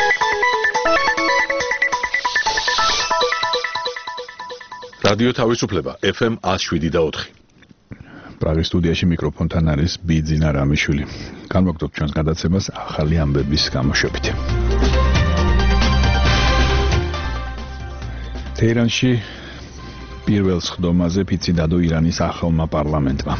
რადიო თავისუფლება FM 107.4. პრაღის სტუდიაში მიკროფონთან არის ბიძინა რამიშვილი. განვაგრძობთ ჩვენს გადაცემას ახალი ამბების გამოშვებით. თეირანში პირველ სხდომაზე ფიცი დადო ირანის ახალმა პარლამენტმა.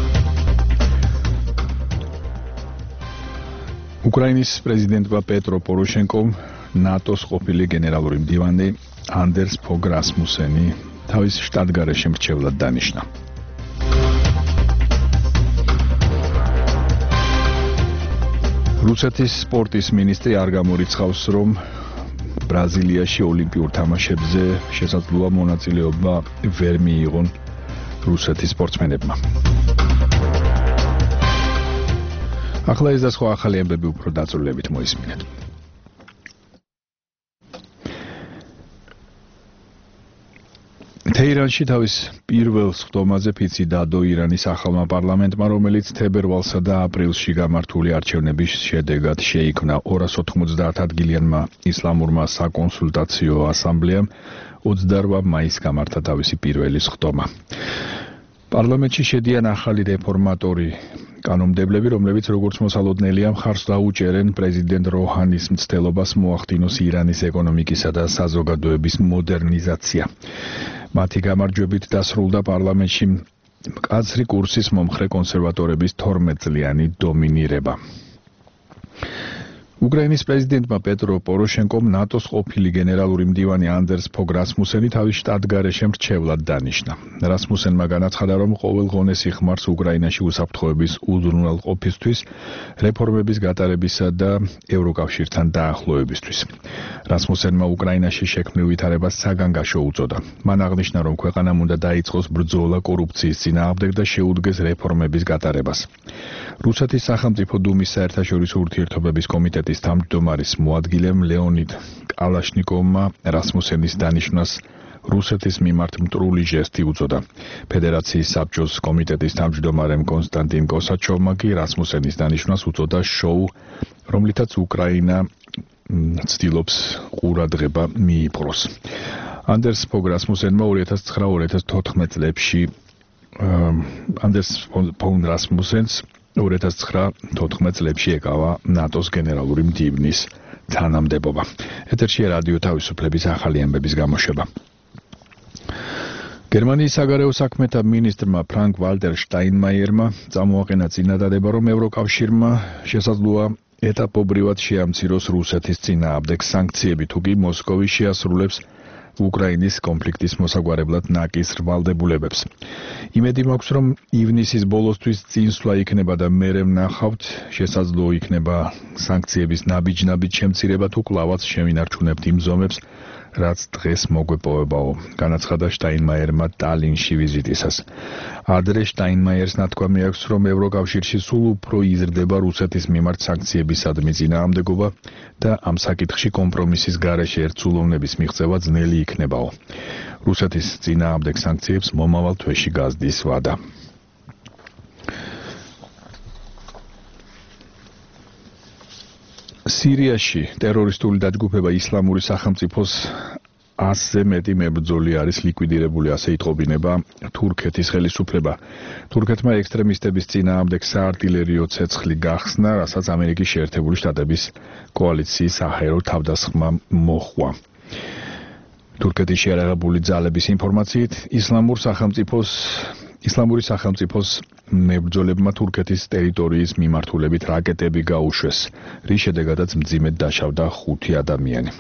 უკრაინის პრეზიდენტმა პეტრო პოროშენკომ ნატოს ყოფილი გენერალური მდივანი ანდერს ფოგ რასმუსენი თავის შტატგარეშე მრჩევლად დანიშნა. რუსეთის სპორტის მინისტრი არ გამორიცხავს, რომ ბრაზილიაში ოლიმპიურ თამაშებზე შესაძლოა მონაწილეობა ვერ მიიღონ რუსეთის სპორტსმენებმა. ახლა ეს და სხვა ახალი ამბები უფრო დაწვრილებით მოისმინეთ. თეირანში თავის პირველ სხდომაზე ფიცი დადო ირანის ახალმა პარლამენტმა, რომელიც თებერვალსა და აპრილში გამართული არჩევნების შედეგად შეიქმნა 290 ადგილიანმა ისლამურმა საკონსულტაციო ასამბლეამ 28 მაისს გამართა თავისი პირველი სხდომა. პარლამენტში შედიან ახალი რეფორმატორი კანონმდებლები, რომლებიც როგორც მოსალოდნელია მხარს დაუჭერენ პრეზიდენტ როჰანის მცდელობას მოახდინოს ირანის ეკონომიკისა და საზოგადოების მოდერნიზაცია. მათი გამარჯვებით დასრულდა პარლამენტში მკაცრი კურსის მომხრე კონსერვატორების 12 წლიანი დომინირება. უკრაინის პრეზიდენტმა პეტრო პოროშენკომ ნატოს ყოფილი გენერალური მდივანი ანდერს ფოგ რასმუსენი თავის შტატგარეშე მრჩევლად დანიშნა. რასმუსენმა განაცხადა, რომ ყოველ ღონეს იხმარს უკრაინაში უსაფრთხოების უზრუნველყოფისთვის, რეფორმების გატარებისა და ევროკავშირთან დაახლოებისთვის. რასმუსენმა უკრაინაში შექმნილ ვითარებას საგანგაშო უწოდა. მან აღნიშნა, რომ ქვეყანამ უნდა დაიწყოს ბრძოლა კორუფციის წინააღმდეგ და შეუდგეს რეფორმების გატარებას. რუსეთის სახელმწიფო დუმის საერთაშორისო ურთიერთობების კომიტეტის თავმჯდომარის მოადგილემ ლეონიდ კალაშნიკოვმა რასმუსენის დანიშვნას რუსეთის მიმართ მტრული ჟესტი უწოდა. ფედერაციის საბჭოს კომიტეტის თავმჯდომარემ კონსტანტინ კოსაჩოვმა კი რასმუსენის დანიშვნას უწოდა შოუ, რომლითაც უკრაინა ცდილობს ყურადღება მიიპყროს. ანდერს ფოგ რასმუსენმა 2009-2014 წლებში ანდერს ფოგ რასმუსენს 2009-14 წლებში ეკავა ნატოს გენერალური მდივნის თანამდებობა. ეთერშია რადიო თავისუფლების ახალი ამბების გამოშვება. გერმანიის საგარეო საქმეთა მინისტრმა ფრანკ ვალტერ შტაინმაიერმა წამოაყენა წინადადება, რომ ევროკავშირმა შესაძლოა ეტაპობრივად შეამციროს რუსეთის წინააღმდეგ სანქციები, თუ კი მოსკოვი შეასრულებს უკრაინის კონფლიქტის მოსაგვარებლად ნაკისრ ვალდებულებებს. იმედი მაქვს, რომ ივნისის ბოლოსთვის წინსვლა იქნება და მერე ვნახავთ, შესაძლოა იქნება სანქციების ნაბიჯ-ნაბიჯ შემცირება თუ კლავაც შევინარჩუნებთ იმ ზომებს, რაც დღეს მოგვეპოვებაო, განაცხადა შტაინმაიერმა ტალინში ვიზიტისას. ადრე შტაინმაიერს ნათქვამი აქვს, რომ ევროკავშირში სულ უფრო იზრდება რუსეთის მიმართ სანქციებისადმი წინააღმდეგობა და ამ საკითხში კომპრომისის გარეშე ერთსულოვნების მიღწევა ძნელი იქნებაო. რუსეთის წინააღმდეგ სანქციებს მომავალ თვეში გაზდის ვადა. სირიაში ტერორისტული დაჯგუფება ისლამური სახელმწიფოს 100-ზე მეტი მებრძოლი არის ლიკვიდირებული, ასე იტყობინება თურქეთის ხელისუფლება. თურქეთმა ექსტრემისტების წინააღმდეგ საარტილერიო ცეცხლი გახსნა, რასაც ამერიკის შეერთებული შტატების კოალიციის საჰაერო თავდასხმა მოჰყვა. თურქეთის შეიარაღებული ძალების ინფორმაციით, ისლამური სახელმწიფოს მებრძოლებმა თურქეთის ტერიტორიის მიმართულებით რაკეტები გაუშვეს, რის შედეგადაც მძიმედ დაშავდა 5 ადამიანი.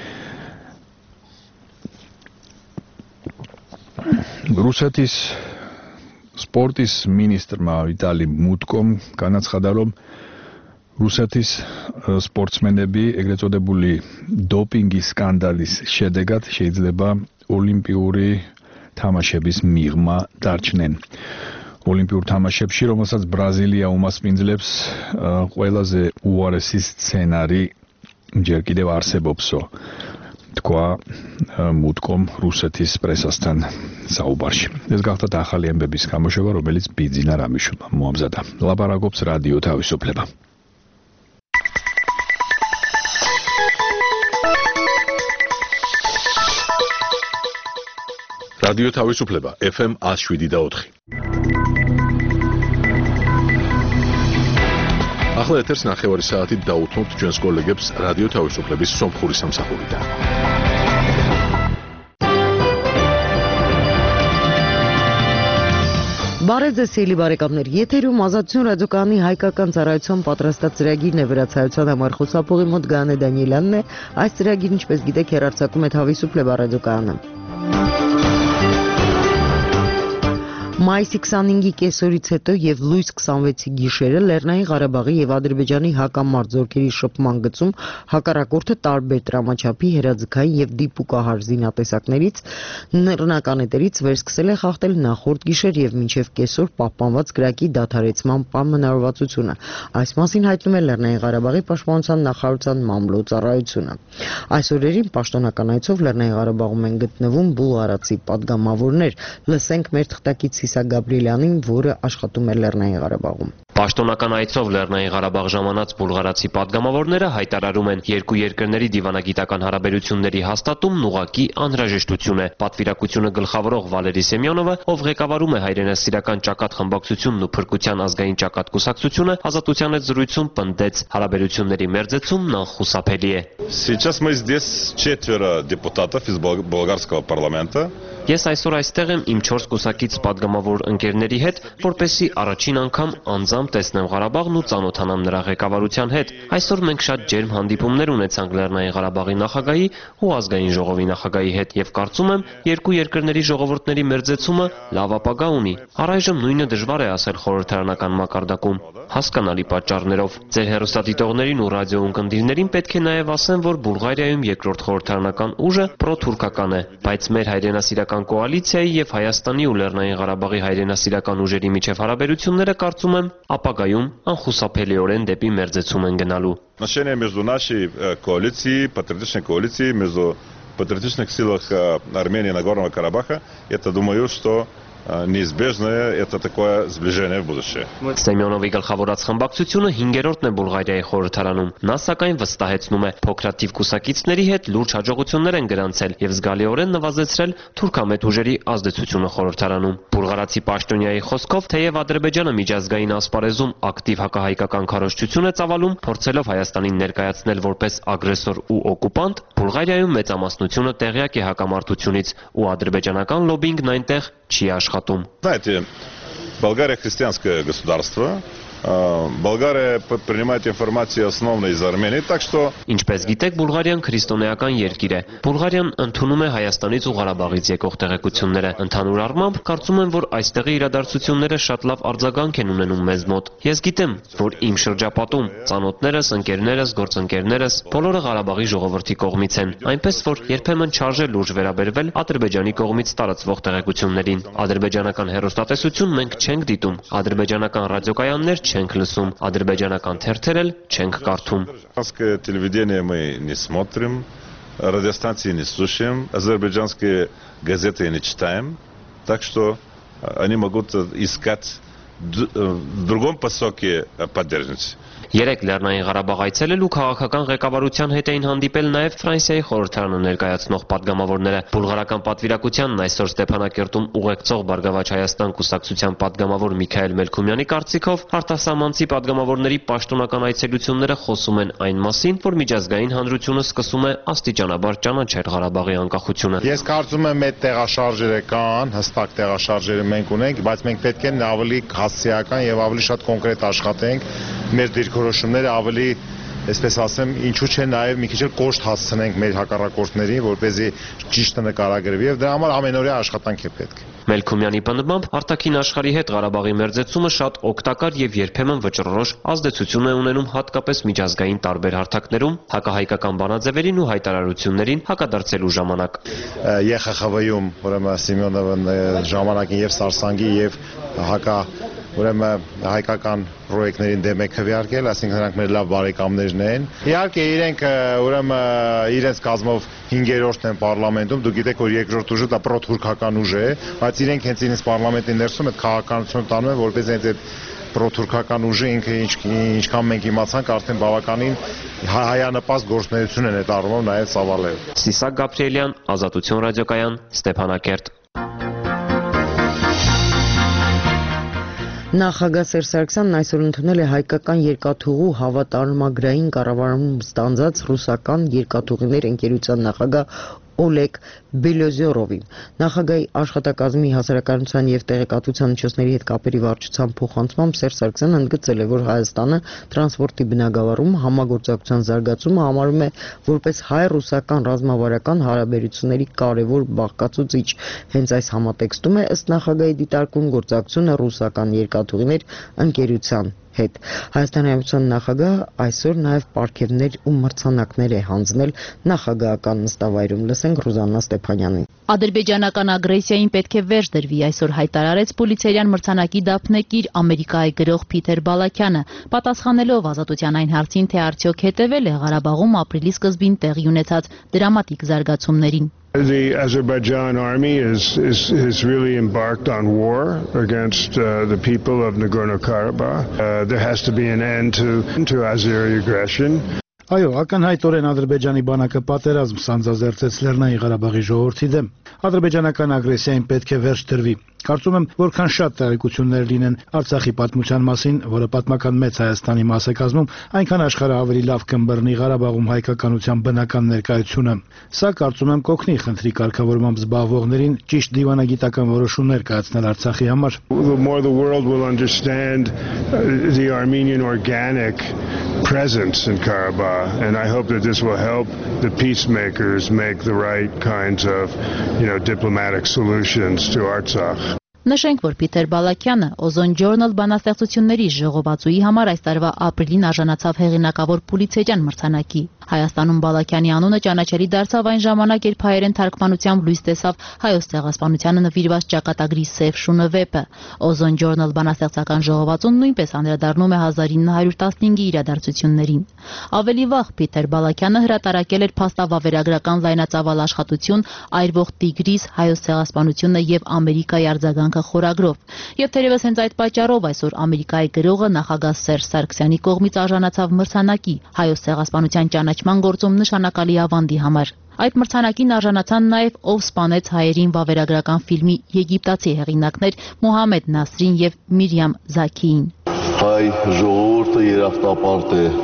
რუსეთის სპორტის მინისტრმა ვიტალი მუტკომ განაცხადა, რომ რუსეთის სპორტსმენები ეგრეთ წოდებული დოპინგის სკანდალის შედეგად შეიძლება ოლიმპიური თამაშების მიღმა დარჩნენ. ოლიმპიურ თამაშებში, რომელსაც ბრაზილია უმასპინძლებს, ყველაზე უარესი სცენარი ჯერ კიდევ არსებობსო, თქვა მუტკომ რუსეთის პრესასთან საუბარში. ეს გახდა ახალი ამბების გამოშვება, რომელიც ბიძინა რამიშვილმა მოამზადა. ლაპარაკობს რადიო თავისუფლება. რადიო თავისუფლება FM 107.4. ახლა ეთერს ნახევარი საათით დაუთმობთ ჩვენს კოლეგებს რადიო თავისუფლების სომხური სამსახურიდან. Բարեձեզ սիրելի բարեկամներ, եթերում ազատություն ռադիոկայանի հայկական ծառայության պատրաստած ծրագիրն է վերացայության համար խոսափողի մոտ Գանե Դանիելյանն է, այս ծրագիրն ինչպես գիտեք հեռարձակում է Თავისუფლება ռադիոկայանը։ Մայիսի 25-ի կեսօրից հետո եւ լույս 26-ի գիշերը Լեռնային Ղարաբաղի եւ Ադրբեջանի հակամարտ զորքերի շփման գծում հակառակորդը տարբեր տրամաչափի հերաձգային եւ դիպուկահար զինատեսակներից նռնականետերից վերսկսել է խախտել նախորդ գիշեր եւ մինչեւ կեսօր պահպանված գրակի դադարեցման պայմանավորվածությունը։ Այս մասին հայտնում է Լեռնային Ղարաբաղի պաշտպանության նախարարության մամլոյ-ծառայությունը։ Այս օրերին պաշտոնական այցով Լեռնային Ղարաբաղում են գտնվում բուլղարացի падգամավորներ։ Լսենք մեր թղթակից Գաբրիելյանին, որը աշխատում է Լեռնային Ղարաբաղում։ Պաշտոնական այցով Լեռնային Ղարաբաղ ժամանած բուլղարացի падգամավորները հայտարարում են երկու երկրների դիվանագիտական հարաբերությունների հաստատումն ուղղակի անհրաժեշտություն է։ Պատվիրակությունը գլխավորող Վալերի Սեմյոնովը, ով ղեկավարում է հայրենասիրական ճակատ խմբակցությունն ու փրկության ազգային ճակատ կուսակցությունը, Ազատության հետ զրույցում պնդեց հարաբերությունների մերձեցումն անխուսափելի է։ Сейчас мы здесь 4 депутатов из болгарского парламента. Ես այսօր այստեղ եմ իմ 4 կուսակից падգամավոր ընկերների հետ, որպեսզի առաջին անգամ անձամբ տեսնեմ Ղարաբաղն ու ծանոթանամ նրա ղեկավարության հետ։ Այսօր մենք շատ ջերմ հանդիպումներ ունեցանք Լեռնային Ղարաբաղի նախագահի ու ազգային ժողովի նախագահի հետ եւ կարծում եմ երկու երկրների ժողովուրդների մերձեցումը լավ ապագա ունի։ Առայժմ նույնը դժվար է ասել խորհրդարանական մակարդակում, հասկանալի պատճառներով։ Ձեր հեռուստադիտողներին ու ռադիոընկերներին պետք է նաեւ ասեմ, որ Բուլղարիայում երկրորդ խորհրդարանական ուժը պրոթուրքական է, բայց մեր հայրենասիրական կոալիցիայի եւ Հայաստանի ու Լեռնային Ղարաբաղի հայրենասիրական ուժերի միջև հարաբերությունները կարծում եմ ապագայում անխուսափելիորեն դեպի մերձեցում են гналու։ Отношения между нашей коалицией, патриотичной коалицией, между патриотичных силах Армении и Нагорного Карабаха, это думаю, что неизбежное это такое сближение в будущее. Սեմյոնովի գլխավորած խմբակցությունը 5-րդն է Բուլղարիայի խորհրդարանում։ Նա սակայն վստահեցնում է, փոքրաթիվ կուսակիցների հետ լուրջ հաջողություններ են գրանցել եւ զգալիորեն նվազեցրել թուրքամետ ուժերի ազդեցությունը խորհրդարանում։ Բուլղարացի պաշտոնյայի խոսքով, թեև Ադրբեջանը միջազգային ասպարեզում ակտիվ հակահայկական քարոզչություն է ծավալում, փորձելով Հայաստանին ներկայացնել որպես ագրեսոր ու օկուպանտ, Բուլղարիայում մեծամասնությունը տեղյակ է հակամարտությունից ու ադրբեջանական լոբինգն այնտեղ չի աշխատում։ Знаете, Болгария христианское государство. Болгария принимает информацию основно из Армении, так что Ինչպես գիտեք, Բուլղարիան քրիստոնեական երկիր է։ Բուլղարիան ընդունում է Հայաստանից ու Ղարաբաղից եկող տեղեկությունները։ Ընդհանուր առմամբ, կարծում եմ, որ այստեղի իրադարձությունները շատ լավ արձագանք են ունենում մեզ մոտ։ Ես գիտեմ, որ իմ շրջապատում ծանոթներս, ընկերներս, գործընկերներս բոլորը Ղարաբաղի ժողովրդի կողմից են, այնպես որ երբեմն չարժե լուրջ վերաբերվել Ադրբեջանի կողմից տարածվող տեղեկություններին։ Ադրբեջանական հեռուստատեսություն մենք չենք դիտում, ադրբեջանական ռադիոկայաններ չենք լսում, ադրբեջանական թերթեր էլ չենք կարդում։ азербайджанское телевидение мы не смотрим, радиостанции не слушаем, азербайджанские газеты не читаем, так что они могут искать в другом посоке поддержки. Երեք Լեռնային Ղարաբաղ այցելել ու քաղաքական ղեկավարության հետ էին հանդիպել նաև Ֆրանսիայի խորհրդարանը ներկայացնող падգամավորները։ Բուլղարական պատվիրակությանն այսօր Ստեփանակերտում ուղեկցող Բարգավաճ Հայաստան կուսակցության падգամավոր Միքայել Մելքումյանի կարծիքով արտասահմանցի падգամավորների պաշտոնական այցելությունները խոսում են այն մասին, որ միջազգային հանրությունը սկսում է աստիճանաբար ճանաչել Ղարաբաղի անկախությունը։ Ես կարծում եմ այդ տեղաշարժերը կան, հստակ տեղաշարժերը մենք ունենք, բայց մենք պետք է ավելի հասցեական եւ ավելի շատ կոնկրետ աշխատենք մեր դիրքորոշումները ավելի, այսպես ասեմ, ինչու՞ չէ նաև մի քիչ էլ կոշտ հասցնենք մեր հակառակորդներին, որպեսզի ճիշտը նկարագրվի եւ դրա համար ամենօրյա աշխատանք է պետք։ Մելքումյանի պնդմամբ արտաքին աշխարհի հետ Ղարաբաղի մերձեցումը շատ օգտակար եւ երբեմն վճռորոշ ազդեցություն է ունենում հատկապես միջազգային տարբեր հարթակներում հակահայկական բանաձևերին ու հայտարարություններին հակադարձելու ժամանակ։ ԵԽԽՎ-ում ուրեմն Սեմյոնովը ժամանակին եւ Սարսանգի եւ ուրեմն հայկական պրոյեկտներին դեմ է քվեարկել, այսինքն նրանք մեր լավ բարեկամներն են։ Իհարկե իրենք ուրեմն իրենց կազմով 5-րդն են պարլամենտում, դուք գիտեք որ երկրորդ ուժը դա պրոթուրքական ուժ է, բայց իրենք հենց իրենց պարլամենտի ներսում այդ քաղաքականությունը տանում են, որպես հենց այդ պրոթուրքական ուժը ինքը ինչքան մենք իմացանք արդեն բավականին հայանպաստ գործունեություն են այդ առումով նաև ծավալել։ Սիսակ Գաբրիելյան, Ազատություն ռադիոկայան, Ստեփանակերտ։ Նախագահ Սերժ Սարգսյանն այսօր ընդունել է հայկական երկաթուղու հավատարմագրային կառավարում ստանձած ռուսական երկաթուղիներ ընկերության նախագահ Օլեգ Բելոզյորովին։ Նախագահի աշխատակազմի հասարակայնության և տեղեկատվության միջոցների հետ կապերի վարչության փոխանցմամբ Սերժ Սարգսյանը ընդգծել է, որ Հայաստանը տրանսպորտի բնագավառում համագործակցության զարգացումը համարում է որպես հայ-ռուսական ռազմավարական հարաբերությունների կարևոր բաղկացուցիչ։ Հենց այս համատեքստում է ըստ նախագահի դիտարկում գործակցությունը ռուսական երկաթուղիներ ընկերության հետ։ Հայաստանի Հանրապետության նախագահը այսօր նաև պարգևներ ու մրցանակներ է հանձնել նախագահական նստավայրում։ Լսենք Ռուզաննա Ստեփանյանին։ Ադրբեջանական ագրեսիային պետք է վերջ դրվի, այսօր հայտարարեց Պուլիցերյան մրցանակի դափնեկիր Ամերիկայի գրող Փիթեր Բալաքյանը, պատասխանելով Ազատության այն հարցին, թե արդյոք հետևել է Ղարաբաղում ապրիլի սկզբին տեղի ունեցած դրամատիկ զարգացումներին։ The Azerbaijan army is really embarked on war against the people of Nagorno-Karabakh. There has to be an end to Azeri aggression. Այո, ակնհայտորեն Ադրբեջանի բանակը պատերազմ սանձազերծեց Լեռնային Ղարաբաղի ժողովրդի դեմ։ Ադրբեջանական ագրեսիային պետք է վերջ դրվի։ Կարծում եմ, որքան շատ տեղեկություններ լինեն Արցախի պատմության մասին, որը պատմական մեծ Հայաստանի մաս է կազմում, այնքան աշխարհը ավելի լավ կըմբռնի Ղարաբաղում հայկականության բնական ներկայությունը։ Սա կարծում եմ կօգնի խնդրի կարգավորմամբ զբաղվողներին ճիշտ դիվանագիտական որոշումներ կայացնել Արցախի համար։ The more the world will understand the Armenian organic presence in Karabakh, and I hope that this will help the peacemakers make the right kinds of, diplomatic solutions to Artsakh. Նշենք, որ Փիթեր Բալաքյանը Ozon Journal բանաստեղծությունների ժողովածուի համար այս տարվա ապրիլին արժանացավ հեղինակավոր Պուլիցերյան մրցանակի։ Հայաստանում Բալաքյանի անունը ճանաչելի դարձավ այն ժամանակ, երբ հայերեն թարգմանությամբ լույս տեսավ Հայոց ցեղասպանությանը նվիրված ճակատագրի Սև շունը վեպը։ Ozon Journal բանաստեղծական ժողովածուն նույնպես անդրադառնում է 1915-ի իրադարձություններին։ Ավելի վաղ Փիթեր Բալաքյանը հրատարակել էր փաստավավերագրական լայնածավալ աշխատություն Այրվող տիգրիս, Հայոց ցեղասպանությունը եւ Ամերիկայի արձագանքը խորագրով։ Եվ թերևս հենց այդ պատճառով այսօր Ամերիկայի գրողը նախագահ Սերժ Սարգսյանի կողմից արժանացավ մրցանակի Հայոց ցեղասպանության ճանաչման գործում նշանակալի ավանդի համար։ Այդ մրցանակին արժանացան նաև Ով սպանեց հայերին վավերագրական ֆիլմի եգիպտացի հեղինակներ Մոհամեդ Նասրին եւ Միրիամ Զաքիին։ Հայ ժողովուրդը երախտապարտ է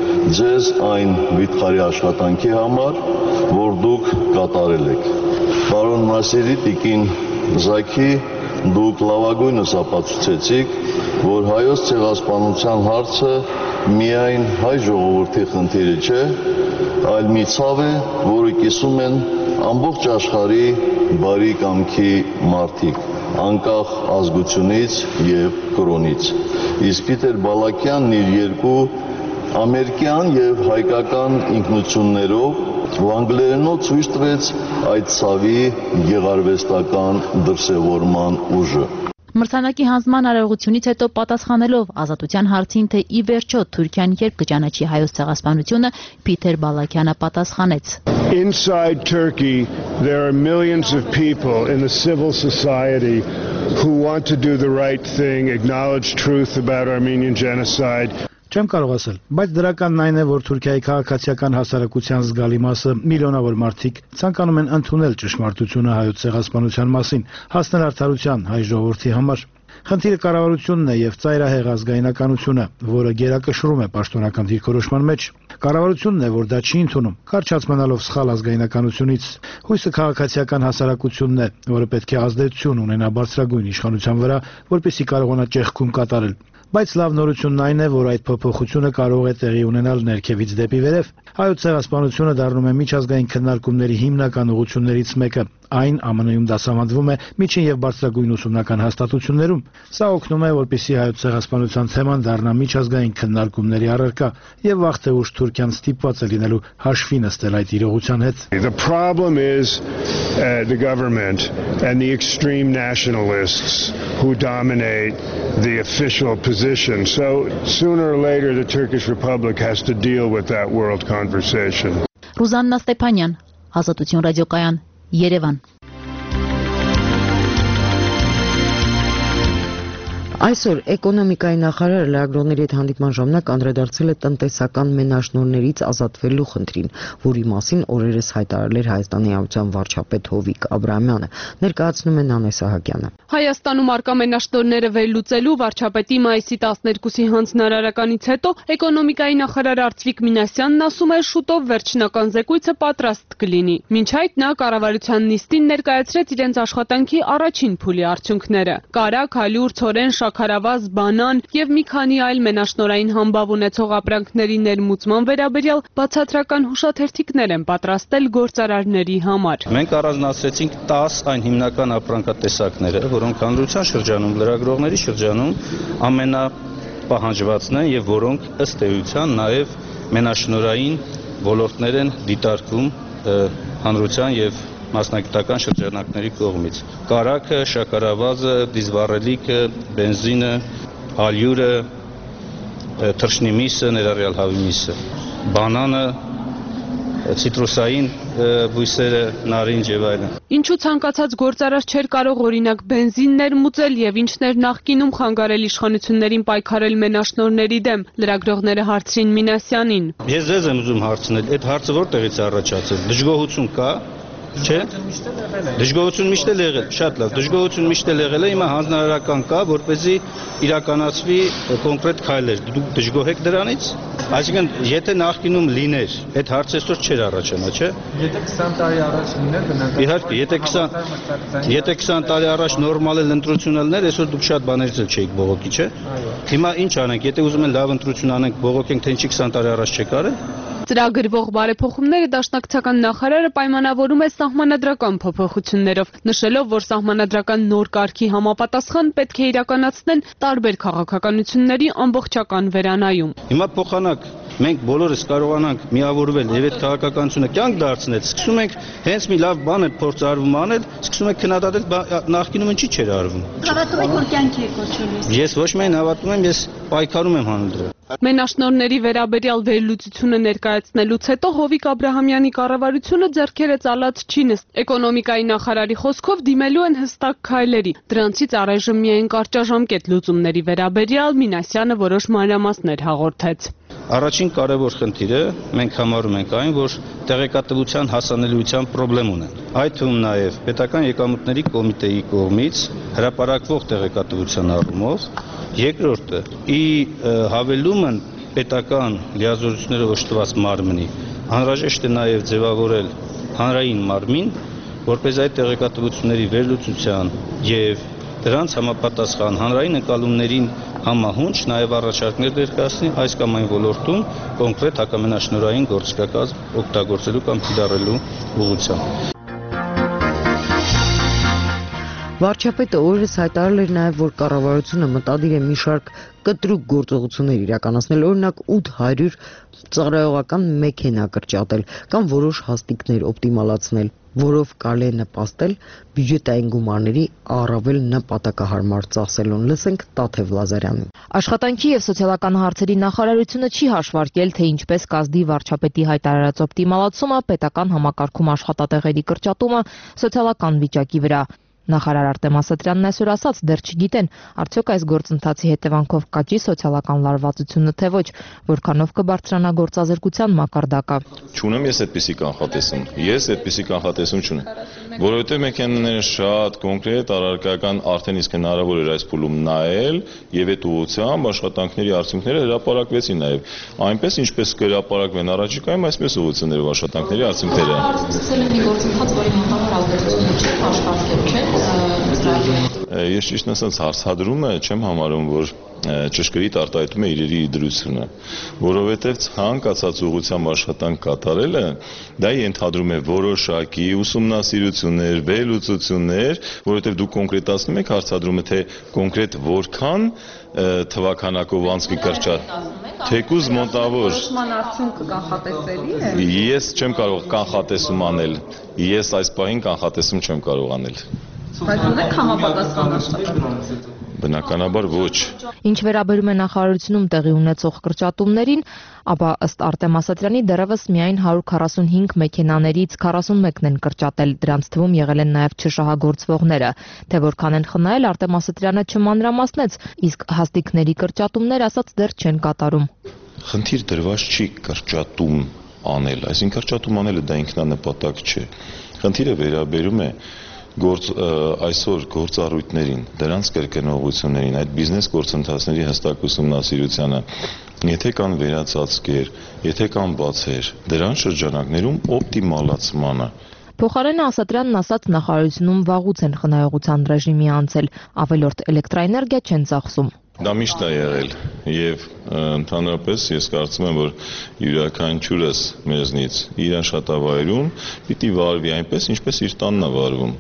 ձեզ այն վիթխարի աշխատանքի համար, որ դուք կատարել եք։ Պարոն Նասիրի, տիկին Զաքի, դուք լավագույնս ապացուցեցիք, որ հայոց ցեղասպանության հարցը միայն հայ ժողովրդի խնդիրը չէ, այլ մի ցավ է, որը կիսում են ամբողջ աշխարհի բարի կամքի մարդիկ, անկախ ազգությունից եւ կրոնից։ Իսկ Փիթեր Բալաքյանն իր երկու ամերիկյան եւ հայկական ինքնություններով անգլերենով ցույց տվեց այդ ցավի գեղարվեստական դրսևորման ուժը։ Մրցանակի հանձնման արարողությունից հետո պատասխանելով Ազատության հարցին, թե ի վերջո Թուրքիան երբ կճանաչի հայոց ցեղասպանությունը, Փիթեր Բալաքյանը պատասխանեց. Inside Turkey there are millions of people in the civil society who want to do the right thing, acknowledge truth about Armenian genocide. Չեմ կարող ասել, բայց դրականն այն է, որ Թուրքիայի քաղաքացիական հասարակության զգալի մասը, միլիոնավոր մարդիկ ցանկանում են ընդունել ճշմարտությունը հայոց ցեղասպանության մասին, հասնել արդարության հայ ժողովրդի համար։ Խնդիրը կառավարությունն է եւ ծայրահեղ ազգայնականությունը, որը գերակշռում է պաշտոնական դիրքորոշման մեջ։ Կառավարությունն է, որ դա չի ընդունում, կարճացմանալով սխալ ազգայնականությունից։ Հույսը քաղաքացիական հասարակությունն է, որը պետք է ազդեցություն ունենա բարձրագույն իշխանության վրա, որպեսզի կարողանա ճեղքում կատարել։ Բայց լավ նորությունն այն է, որ այդ փոփոխությունը կարող է տեղի ունենալ ներքևից դեպի վերև։ Հայոց ցեղասպանությունը դառնում է միջազգային քննարկումների հիմնական ուղղություններից մեկը։ Այն ԱՄՆ-ում դասավանդվում է միջին եւ բարձրագույն ուսումնական հաստատություններում։ Սա օգնում է, որպեսզի հայոց ցեղասպանության թեման դառնա միջազգային քննարկումների առարկա եւ վաղ թե ուշ Թուրքիան ստիպված է լինելու հաշվի նստել այդ իրողության հետ։ The problem is the government and the extreme nationalists who dominate the official position. So sooner or later the Turkish Republic has to deal with that world conversation. Ռուզաննա Ստեփանյան, Ազատություն ռադիոկայան, Երևան։ Այսօր էկոնոմիկայի նախարարը լրագրողների հետ հանդիպման ժամանակ անդրադարձել է տնտեսական մենաշնորհներից ազատվելու խնդրին, որի մասին օրերս հայտարարել էր Հայաստանի Հանրապետության վարչապետ Հովիկ Աբրահամյանը, ներկայացնում է Նանե Սահակյանը։ Հայաստանում արկա մենաշնորհները վերլուծելու վարչապետի մայիսի 12-ի հանձնարարականից հետո էկոնոմիկայի նախարար Արծվիկ Մինասյանն ասում է, շուտով վերջնական զեկույցը պատրաստ կլինի։ Մինչ այդ նա կառավարության նիստին ներկայացրեց իրենց աշխատանքի առաջին փուլի արդյունքները։ Կարագ, հալյուր, ցորեն, շաքարավազ, բանան եւ մի քանի այլ մենաշնորհային համբավ ունեցող ապրանքների ներմուծման վերաբերյալ բացատրական հուշաթերթիկներ են պատրաստել գործարարների համար։ Մենք առանձնացրեցինք 10 այն հիմնական ապրանքատեսակները, որոնք հանրության շրջանում, լրագրողների շրջանում ամենապահանջվածն են եւ որոնք ըստ էության նաեւ մենաշնորհային ոլորտներ են դիտարկվում հանրության եւ մասնագիտական շրջանակների կողմից։ Կարագը, շաքարավազը, դիզվառելիքը, բենզինը, հալյուրը, թռչնիմիսը, ներառյալ հավիմիսը, բանանը, ցիտրուսային բույսերը, նարինջ եւ այլն։ Ինչու ցանկացած գործարար չէր կարող օրինակ բենզին ներմուծել եւ ինչներ նախկինում խանգարել իշխանություններին պայքարել մենաշնորհների դեմ, լրագրողները հարցրին Մինասյանին։ Ես ձեզ եմ ուզում հարցնել, այդ հարցը որտեղից է առաջացել։ Դժգոհություն կա, չէ՞։ Դժգոհություն միշտ էլ եղել, շատ լավ։ Դժգոհություն միշտ էլ եղել է, հիմա հանձնարարական կա, որպեսզի իրականացվի կոնկրետ քայլեր։ Դուք դժգոհ եք դրանից։ Այսինքն, եթե նախկինում լիներ, այդ հարցը այսօր չէր առաջանա, չէ՞։ Եթե 20 տարի առաջ լիներ, բնականաբար։ Իհարկե, եթե 20 տարի առաջ նորմալ էլ ընտրություն ելներ, այսօր դուք շատ բաներից էլ չէիք բողոքի, չէ՞։ Հիմա ինչ անենք, եթե ուզում են լավ ընտրություն անենք, բողոքենք, թե ինչի 20 տարի առաջ չեք արել։ Ծրագրվող բարեփոխումները դաշնակցական նախարարը պայմանավորում է սահմանադրական փոփոխություններով, նշելով, որ սահմանադրական նոր կարգի համապատասխան պետք է իրականացնեն տարբեր քաղաքականությունների ամբողջական վերանայում։ Հիմա փոխանակ մենք բոլորս կարողանանք միավորվել եւ այդ քաղաքականությունը կյանք դարձնել, սկսում ենք հենց մի լավ բան է փորձ արվում անել, սկսում ենք քննադատել նախկինում ինչի չէր արվում։ Հավատում եք, որ կյանքի է կոչվում։ Ես ոչ միայն հավատում եմ, ես պայքարում եմ հանուն դրա։ Մենաշնորհների վերաբերյալ վերլուծությունը ներկայացնելուց հետո Հովիկ Աբրահամյանի կառավարությունը ձեռքերը ծալած չի նստել։ Էկոնոմիկայի նախարարի խոսքով դիմելու են հստակ քայլերի։ Դրանցից առայժմ միայն կարճաժամկետ լուծումների վերաբերյալ Մինասյանը որոշ մանրամասներ հաղորդեց։ Առաջին կարևոր խնդիրը մենք համարում ենք այն, որ տեղեկատվության հասանելիության խնդրեմ ունեն։ Այդ թվում նաև պետական եկամուտների կոմիտեի կողմից հրապարակվող տեղեկատվության առումով, երկրորդը՝ ի հավելումն պետական լիազորություններով օժտված մարմնի անհրաժեշտ է նաև ձևավորել հանրային մարմին, որպես այդ տեղեկատվությունների վերլուծության եւ դրանց համապատասխան հանրային ընկալումներին համահունչ նաև առաջարկներ ներկայացնի այս կամ այն ոլորտում կոնկրետ հակամենաշնորհային գործիքակազմ օգտագործելու կամ կիրառելու ուղղությամբ։ Վարչապետը օրերս հայտարարել էր նաև, որ կառավարությունը մտադիր է մի շարք կտրուկ գործողություններ իրականացնել, օրինակ 800 ծառայողական մեքենա կրճատել կամ որոշ հաստիկներ օպտիմալացնել, որով կարելի է նպաստել բյուջետային գումարների առավել նպատակահարմար ծախսելուն։ Լսենք Տաթև Լազարյանին։ Աշխատանքի եւ սոցիալական հարցերի նախարարությունը չի հաշվարկել, թե ինչպես կազդի վարչապետի հայտարարած օպտիմալացումը, պետական համակարգում աշխատատեղերի կրճատումը սոցիալական վիճակի վրա։ Նախարար Արտեմ Ասատրյանն այսօր ասաց, դեռ չգիտեն, արդյոք այս գործընթացի հետևանքով կաճի սոցիալական լարվածությունը, թե ոչ, որքանով կբարձրանա գործազրկության մակարդակը։ Չունեմ ես այդպիսի կանխատեսում։ Ես այդպիսի կանխատեսում չունեմ, որովհետև մեքենաները շատ կոնկրետ, առարկայական արդեն իսկ հնարավոր էր այս փուլում նայել եւ այդ ուղղությամբ աշխատանքների արդյունքները հրապարակվեցին նաեւ։ Այնպես ինչպես կհրապարակվեն առաջիկայում, այսպես ուղղություններով աշխատանքների արդյունքները։ Սկսել են մի գործընթաց, որի մոտավոր ազդեցությունը չի հաշվարկել, չէ՞։ Ես ճիշտն ասած հարցադրումը չեմ համարում, որ ճշգրիտ արտահայտում է իրերի դրությունը, որովհետև ցանկացած ուղղությամբ աշխատանք կատարելը դա ենթադրում է որոշակի ուսումնասիրություններ, վերլուծություններ, որովհետև դուք կոնկրետացնում եք հարցադրումը, թե կոնկրետ որքան թվականակով անց կկրճատ։ Թեկուզ մոտավոր ես չեմ կարող կանխատեսում անել։ Ես այս պահին կանխատեսում չեմ կարող անել։ Բայց ունեք համապատասխան աշխատանք։ Բնականաբար ոչ։ Ինչ վերաբերում է նախարարությունում տեղի ունեցող կրճատումներին, ապա ըստ Արտեմ Ասատրյանի դեռևս միայն 145 մեքենաներից 41-ն են կրճատել, դրանց թվում եղել են նաև չշահագործվողները։ Թե որքան են խնայել, Արտեմ Ասատրյանը չմանրամասնեց, իսկ հաստիկների կրճատումներ ասաց դեռ չեն կատարում։ Խնդիր դրված չի կրճատում անել, այսինքն կրճատում անելը դա ինքնանպատակ չէ։ Խնդիրը վերաբերում է այսօր գործառույթներին, դրանց կրկնողություններին, այդ բիզնես գործընթացների հստակ ուսումնասիրությանը, եթե կան վերացածկեր, եթե կան բացեր, դրան շրջանակներում օպտիմալացմանը Փոխարենը Ասատրյանն ասաց նախարարությունում վաղուց են խնայողության ռեժիմի անցել, ավելորդ էլեկտրաէներգիա չեն ծախսում։ Դա միշտ է եղել եւ ընդհանրապես ես կարծում եմ, որ յուրաքանչյուրս մեզնից իր աշխատավայրում պիտի վարվի այնպես, ինչպես իր տանն է վարվում։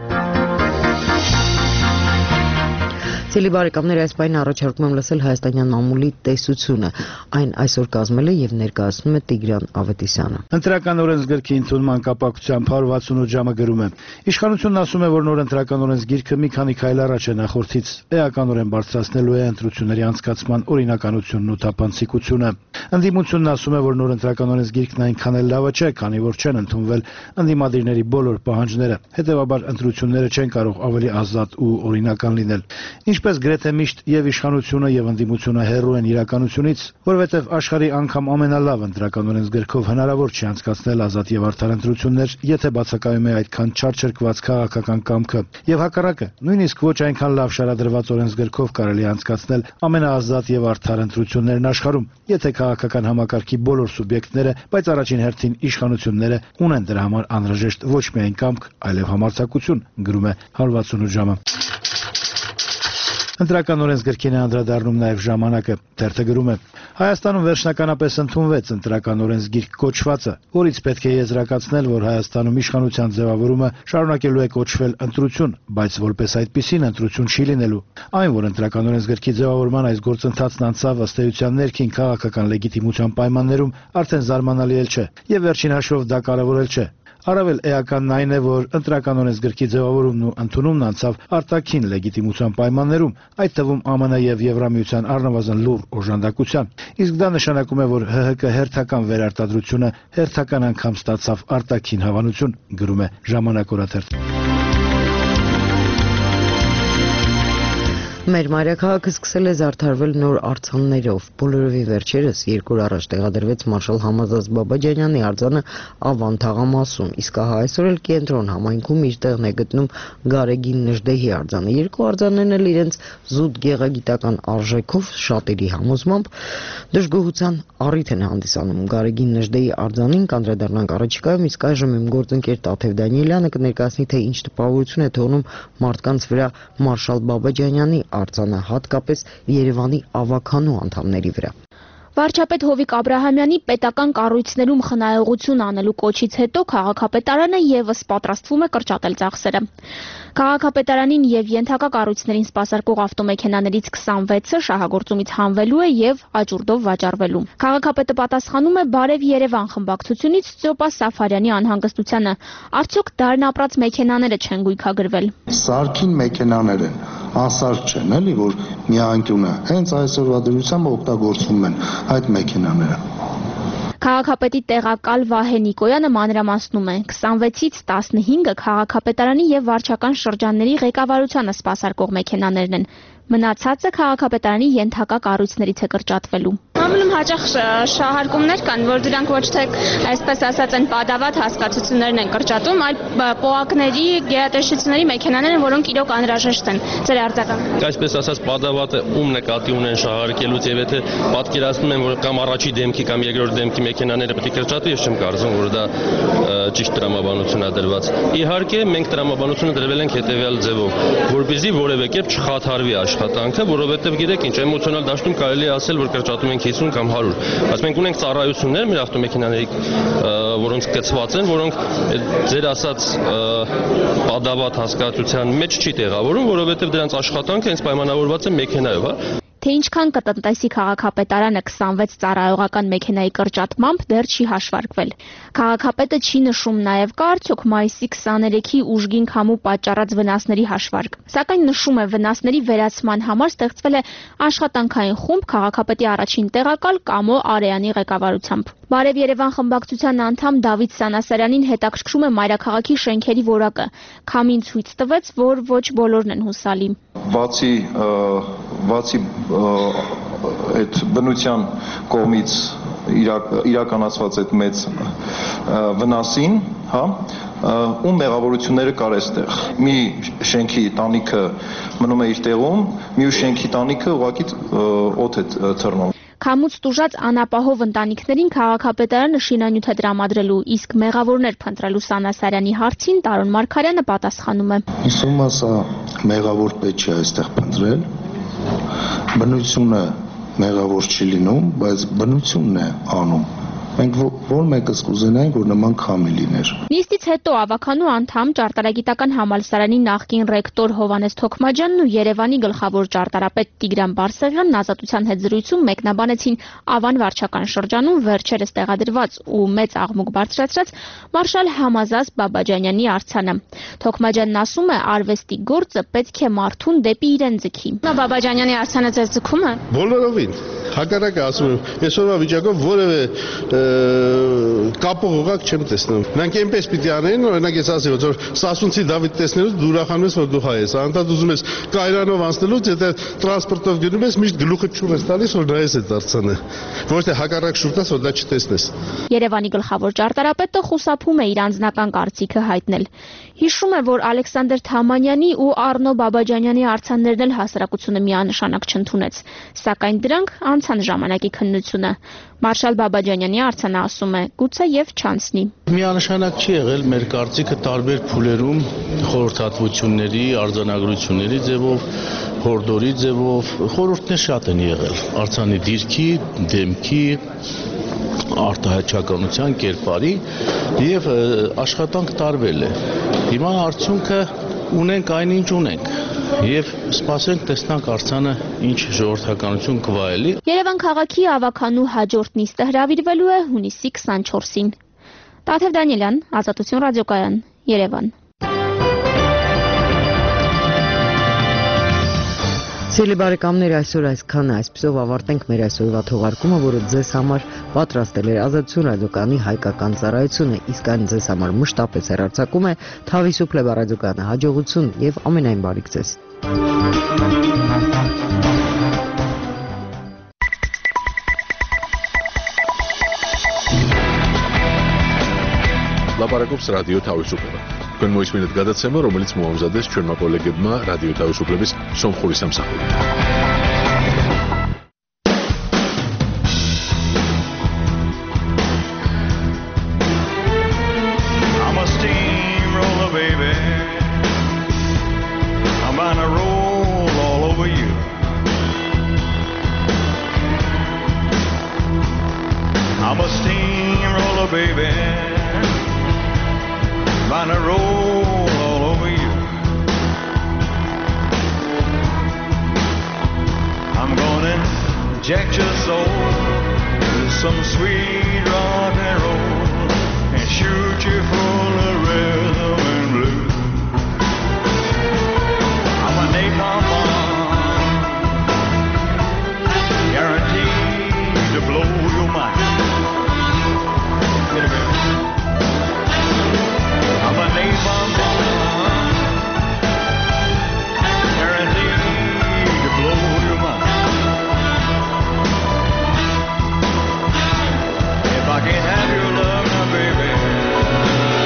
Ցելի բարեկամներ, այս պայն առաջարկում եմ լսել հայաստանյան մամուլի տեսությունը։ Այն այսօր կազմել է եւ ներկայացնում է Տիգրան Ավետիսյանը։ Ընտրական օրենսգրքի ընդունման կապակցությամբ 168 ժամը գրում է. Իշխանությունն ասում է, որ նոր ընտրական օրենսգիրքը մի քանի քայլ առաջ է նախորդից, էականորեն բարձրացնելու է ընտրությունների անցկացման օրինականությունն ու թափանցիկությունը։ Ընդդիմությունն ասում է, որ նոր ընտրական օրենսգիրքն այնքան էլ լավը չէ, քանի որ չեն ընդունվել ընդդիմադիրների բոլոր պահանջները, հետեւաբար ընտրությունները չեն կարող ավելի ազատ ու օրինական լինել։ Ինչպես գրեթե միշտ եւ իշխանությունը եւ ընդդիմությունը հեռու են իրականությունից, որովհետեւ աշխարհի անգամ ամենալավ ընտրական օրենսգրքով հնարավոր չի անցկացնել ազատ եւ արդար ընտրություններ, եթե բացակայում է այդքան չարչրկված քաղաքական կամքը։ Եվ հակառակը, նույնիսկ ոչ այնքան լավ շարադրված օրենսգրքով կարելի է անցկացնել ամենաազատ եւ արդար ընտրություններն աշխարհում, եթե քաղաքական համակարգի բոլոր սուբյեկտները, բայց առաջին հերթին իշխանությունները ունեն դրա համար անհրաժեշտ ոչ միայն կամք, այլև համարձակություն, գրում է 168 ժամը։ Ընտրական օրենսգրքին է անդրադառնում նաև ժամանակը, թերթը գրում է. Հայաստանում վերջնականապես ընդունվեց ընտրական օրենսգիրք կոչվածը, որից պետք է եզրակացնել, որ Հայաստանում իշխանության ձևավորումը շարունակելու է կոչվել ընտրություն, բայց որպես այդպիսին ընտրություն չի լինելու։ Այն, որ ընտրական օրենսգրքի ձևավորման այս գործընթացն անցավ ըստ էության ներքին քաղաքական լեգիտիմության պայմաններում, արդեն զարմանալի էլ չէ, եւ վերջին հաշվով դա կարևոր էլ չէ։ Առավել էականն այն է, որ ընտրական օրենսգրքի ձևավորումն ու ընդունումն անցավ արտաքին լեգիտիմության պայմաններում, այդ թվում ԱՄՆ եւ Եվրամիության առնվազն լուռ օժանդակության։ Իսկ դա նշանակում է, որ ՀՀԿ հերթական վերարտադրությունը հերթական անգամ ստացավ արտաքին հավանություն, գրում է Ժամանակ օրաթերթը։ Մեր մայրաքաղաքը սկսել է զարդարվել նոր արձաններով։ Բոլորովին վերջերս 2 օր առաջ տեղադրվեց մարշալ Համազած Բաբաջանյանի արձանը Ավան թաղամասում, իսկ ահա այսօր էլ կենտրոն համայնքում իր տեղն է գտնում Գարեգին Նժդեհի արձանը։ Երկու արձաններն էլ իրենց զուտ գեղագիտական արժեքով շատերի համոզմամբ դժգոհության առիթ են հանդիսանում։ Գարեգին Նժդեհի արձանին կանդրադառնանք առաջիկայում, իսկ այժմ իմ գործընկեր Տաթև Դանիելյանը կներկայացնի, թե ինչ տպավորություն է թողնում մարդկանց վրա մարշալ Բաբաջանյանի արձանը, հատկապես Երևանի ավագանու անդամների վրա։ Վարչապետ Հովիկ Աբրահամյանի պետական կառույցներում խնայողություն անելու կոչից հետո քաղաքապետարանը եւս պատրաստվում է կրճատել ծախսերը։ Քաղաքապետարանին եւ ենթակա կառույցներին սպասարկող ավտոմեքենաներից 26-ը շահագործումից հանվելու է եւ աճուրդով վաճառվելու։ Քաղաքապետը պատասխանում է Բարև Երևան խմբակցությունից Ծոպա Սաֆարյանի անհանգստությանը։ Արդյոք դարն ապրած մեքենաները չեն գույքագրվել։ Սարքին մեքենաներ են, անսարք չեն, էլի, որ մի անկյունը հենց այսօրվա դրությամբ օգտագործվում են այդ մեքենաները։ Քաղաքապետի տեղակալ Վահե Նիկոյանը մանրամասնում է. 26-ից 15-ը քաղաքապետարանի եւ վարչական շրջանների ղեկավարությանը սպասարկող մեքենաներն են։ Մնացածը քաղաքապետարանի ենթակա կառույցներից է կրճատվելու։ Ամենում հաճախ շահարկումներ կան, որ դրանք ոչ թե այսպես ասած են պատավատ հասկացություններն են կրճատում, այլ պոակների, գերատեսչությունների մեքենաներ են, որոնք իրոք անհրաժեշտ են ձեր արձագանքին։ Այսպես ասած պատավատը ում նկատի ունեն շահարկելուց եւ եթե պատկերացնում են, որ կամ առաջի դեմքի կամ երկրորդ դեմքի մեքենաները պետք է կրճատվի, ես չեմ կարծում, որ դա ճիշտ տրամաբանություն է դրված։ Իհարկե, մենք տրամաբանությունը դրվել ենք հետեւյալ ձևով, որպեսզի որևէ կերպ չխաթարվի աշխատանքը, որովհետեւ գիտեք ինչ, էմոցիոնալ դաշտում կարելի է ասել, որ կրճատում ենք 50 կամ 100, բայց մենք ունենք ծառայություններ մեր ավտոմեքենաների, որոնց կցված են, որոնք ձեր ասած պատավատ հասկացության մեջ չի տեղավորում, որովհետեւ դրանց աշխատանքը հենց պայմանավորված է մեքենայով, հա։ Թե ինչքան կտնտեսի քաղաքապետարանը 26 ծառայողական մեքենայի կրճատմամբ դեռ չի հաշվարկվել։ Քաղաքապետը չի նշում նաև կա արդյոք մայիսի 23-ի ուժգին քամու պատճառած վնասների հաշվարկ։ Սակայն նշում է վնասների վերացման համար ստեղծվել է աշխատանքային խումբ քաղաքապետի առաջին տեղակալ Կամո Արեյանի ղեկավարությամբ։ Բարև Երևան խմբակցության անդամ Դավիթ Սանասարյանին հետաքրքրում է մայրաքաղաքի շենքերի որակը։ Քամին ցույց տվեց, որ ոչ բոլորն են հուսալի։ Բացի այդ բնության կողմից իրականացված այդ մեծ վնասին, հա, ում մեղավորությունները կար այստեղ։ Մի շենքի տանիքը մնում է իր տեղում, մյուս շենքի տանիքը ուղղակի օդ է թռնում։ Քամուց տուժած անապահով ընտանիքներին քաղաքապետարանը շինանյութ է տրամադրելու, իսկ մեղավորներ փնտրելու Սանա Սարյանի հարցին Տարոն Մարգարյանը պատասխանում է. Իսում ասա մեղավոր պետք է այստեղ փնտրել։ Բնությունը մեղավոր չի լինում, բայց բնությունն է անում։ Մենք որ մեկս կուզենայինք, որ նման քամի լիներ։ Նիստից հետո ավականու անդամ ճարտարագիտական համալսարանի նախկին ռեկտոր Հովհաննես Թոքմաջյանն ու Երևանի գլխավոր ճարտարապետ Տիգրան Բարսեղյանն Ազատության հետ զրույցում մեկնաբանեցին Ավան վարչական շրջանում վերջերս տեղադրված ու մեծ աղմուկ բարձրացրած մարշալ Համազազ Բաբաջանյանի արձանը։ Թոքմաջյանն ասում է, արվեստի գործը պետք է մարդուն դեպի իրեն ձգի։ Բաբաջանյանի արձանը ձեզ ձգում է։ Բոլորովին։ Հակառակը ասում եմ, այսօրվա վիճակով որևէ կապող ուղղակ չեմ տեսնում։ Նրանք այնպես պիտի անեն, օրինակ ես ասի, որ Սասունցի Դավիթ տեսնելուց դու ուրախանում ես, որ դու հայ ես։ Անդադ ուզում ես Կայրանով անցնելուց, եթե տրանսպորտով գնում ես, միշտ գլուխը չում ես տալիս, որ նայես այդ արձանը։ Ոչ թե հակառակ շուտաս, որ դա չտեսնես։ Երևանի գլխավոր ճարտարապետը խուսափում է իր անձնական կարծիքը հայտնել։ Հիշում է, որ Ալեքսանդր Թամանյանի ու Առնո Բաբաջանյանի արձաններն էլ հասարակությունը միանշանակ չընդունեց, սակայն դրանք անցան ժամանակի քննությունը։ Մարշալ Բաբաջանյանի արձանը ասում է, գուցե եւ չանցնի։ Միանշանակ չի եղել մեր կարծիքը տարբեր փուլերում խորհրդատվությունների, արձանագրությունների ձևով, հորդորի ձևով, խորհուրդներ շատ են եղել։ Արձանի դիրքի, դեմքի, արտահայտչականության կերպարի եւ աշխատանք տարվել է։ Հիմա արդյունքը ունենք այնինչ ունենք եւ սպասենք տեսնանք արձանը ինչ ժողովրդականություն կվայելի։ Երևան քաղաքի ավականու հաջորդ նիստը հրավիրվելու է հունիսի 24-ին։ Տաթև Դանիելյան, Ազատություն ռադիոկայան, Երևան։ Սիրելի բարեկամներ, այսօր այսքանը, այսպիսով ավարտենք մեր այսօրվա թողարկումը, որը ձեզ համար պատրաստել էր Ազատություն ռադիոկայանի հայկական ծառայությունը, իսկ այն ձեզ համար մշտապես հեռարձակում է Թավիսուփլեբա ռադիոկայանը։ Հաջողություն եւ ամենայն բարիք ձեզ։ Լապարակոպս ռադիո Թավիսուփլեբա։ Თქვენ მოისმინეთ გადაცემა, რომელიც მოამზადეს ჩვენმა კოლეგებმა რადიო თავისუფლების სომხური სამსახურით. I'm a steamroller, baby. I'm gonna roll all over you. I'm a steamroller, baby. Gonna roll all over you. I'm gonna inject your soul with some sweet rock and roll and shoot you full of rhythm and blues. I'm a napalm bomb, guaranteed to blow your mind. Get it, baby. I'm a napalm bomb, guaranteed to blow your mind. If I can't have your love now, baby,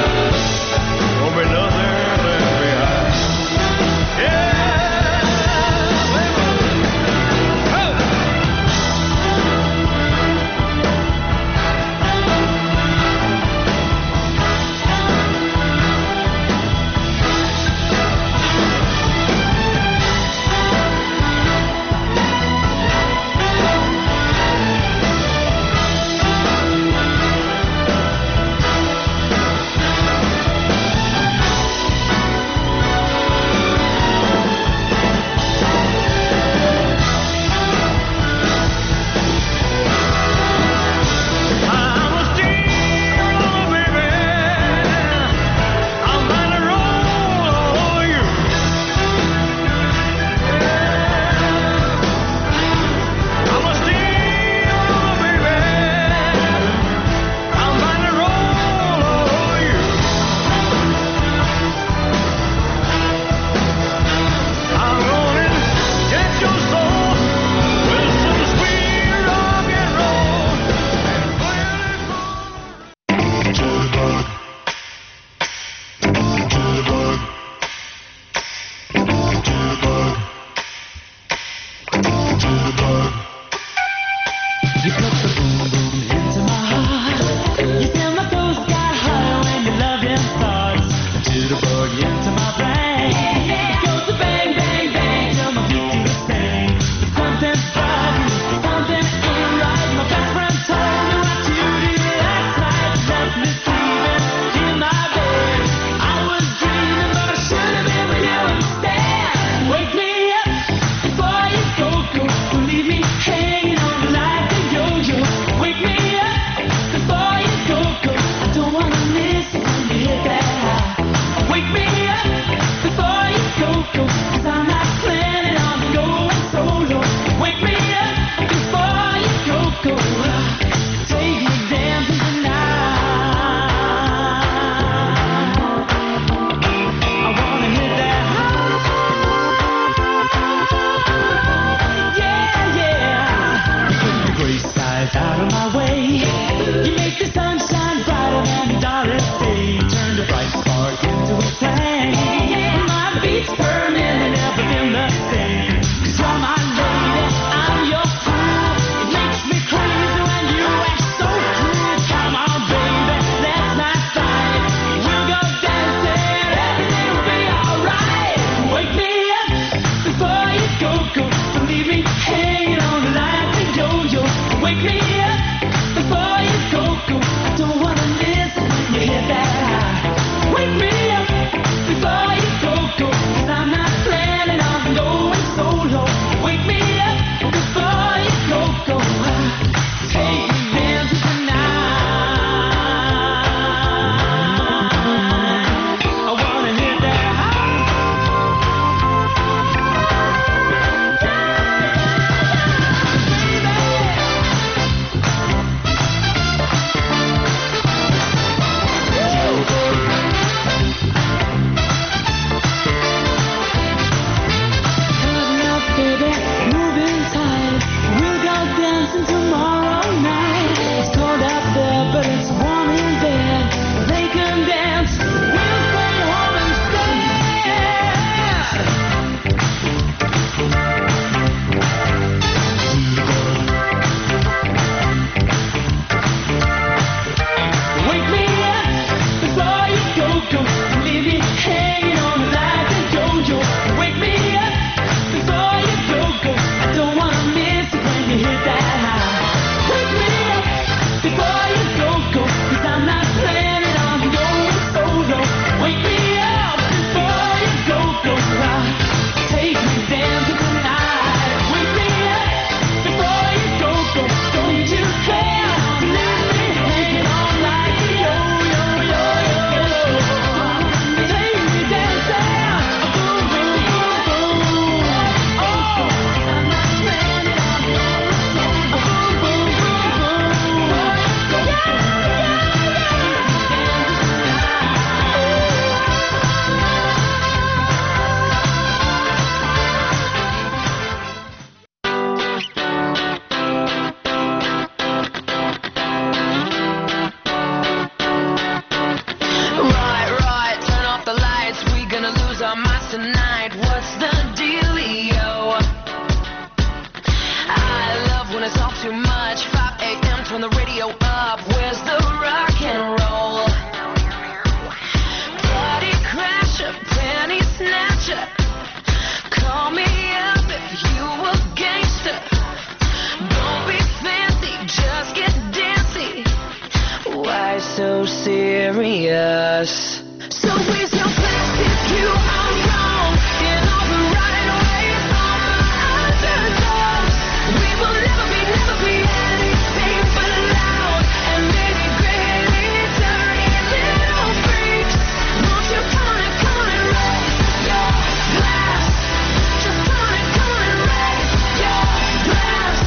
so serious? So raise your glass if you are wrong in all the right ways. All my underdogs, we will never be anything but loud and nitty-gritty, dirty little freaks. Won't you come on and raise your glass? Just come on and raise your glass.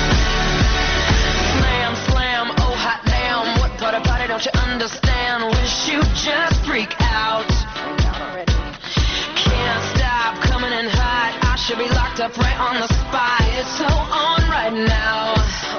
Slam, slam, oh hot damn, what part about it don't you understand? Wish you just freak out. Can't stop coming in hot. I should be locked up right on the spot. It's so on right now.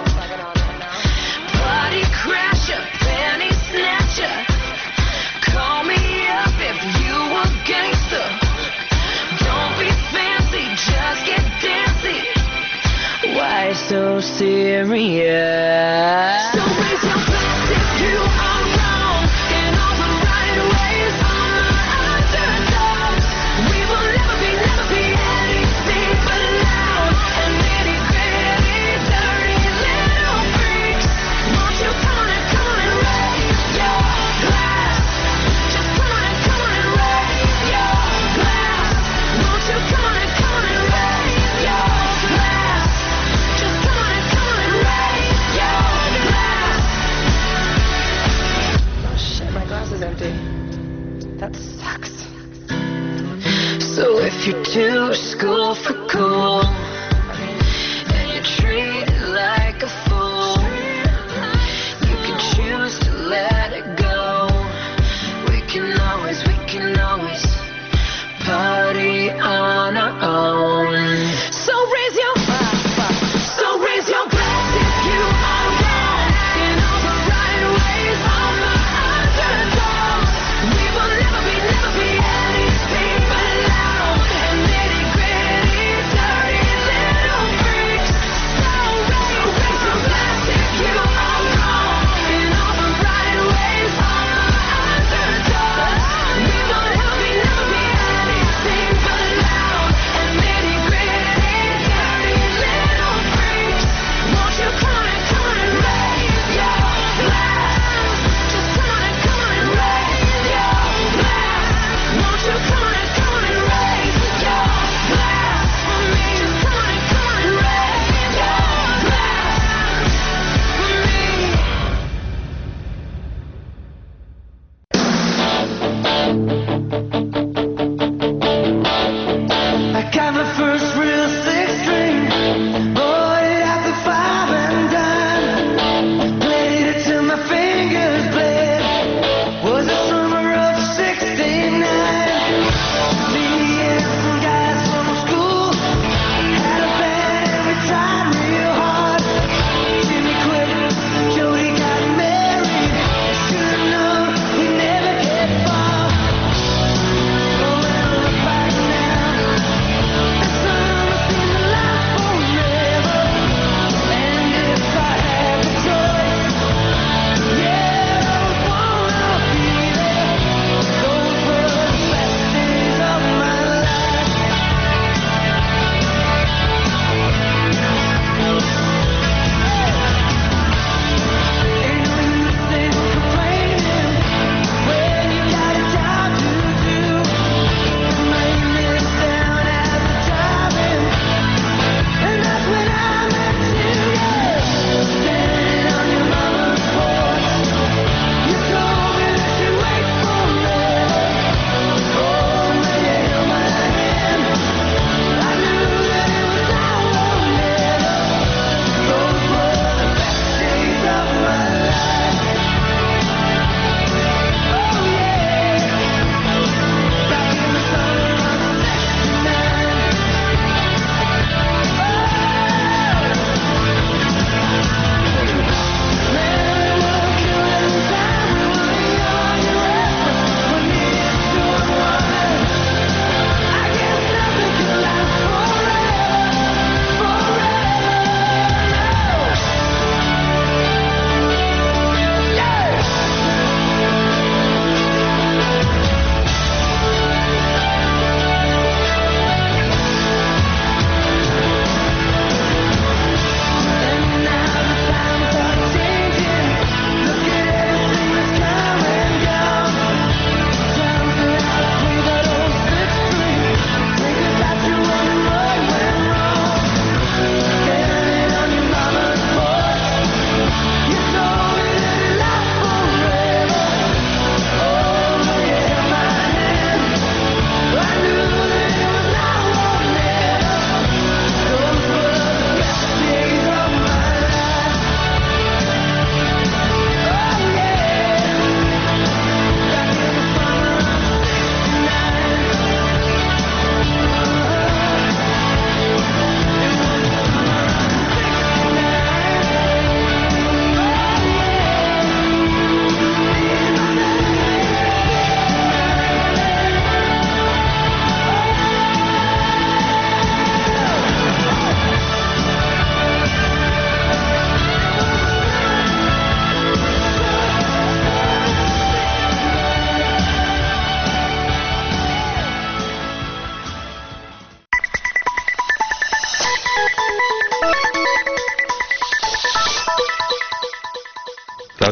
Party crasher, penny snatcher. Call me up if you a gangster. Don't be fancy, just get dancy. Why so serious? So raise your glass if you are wrong in all the right ways. All my underdogs, we will never be anything but loud and nitty-gritty, dirty little freaks. Won't you come on and raise your glass? Just come on and raise your glass. Won't you come on and raise your glass? Just come on and raise your glass. Oh shit, my glass is empty. That sucks. So if you're too school for cool and you treat it like a fool, you can choose to let it go. We can always party on our own. So raise your glass if you are wrong in all the right ways. All my underdogs, we will never be anything but loud and nitty-gritty, dirty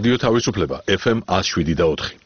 რადიო თავისუფლება FM 107.4.